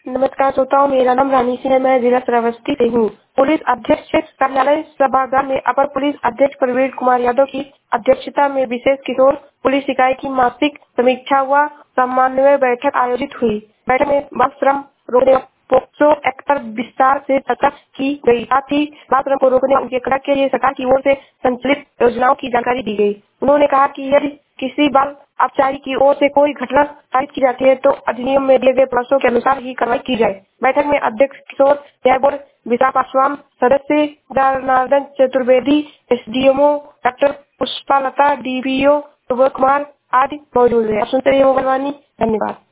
नमस्कार श्रोताओं, मेरा नाम रानी सिंह है। मैं जिला श्रावस्ती से हूँ। पुलिस अधीक्षक कार्यालय सभागार में अपर पुलिस अधीक्षक प्रवीण कुमार यादव की अध्यक्षता में विशेष किशोर पुलिस इकाई की मासिक समीक्षा व समन्वय बैठक आयोजित हुई। बैठक में बाल श्रम रोकने व पोक्सो एक्ट पर विस्तार से चर्चा की गई। साथ ही बाल श्रम को रोकने उनके कड़ा के लिए सरकार की ओर से संचालित योजनाओं की जानकारी दी गई। उन्होंने कहा कि यदि किसी बाल अपचारी की ओर से कोई घटना साबित की जाती है तो अधिनियम में दिए गए प्रावधानों के अनुसार ही कार्रवाई की जाए। बैठक में अध्यक्ष किशोर न्याय बोर्ड विशाखास्वामी, सदस्य Janardan Chaturvedi, SDMO doctor Pushpalata, DPO Subodh Kumar आदि मौजूद है। सुनते रहिए मोबाइल वाणी। धन्यवाद।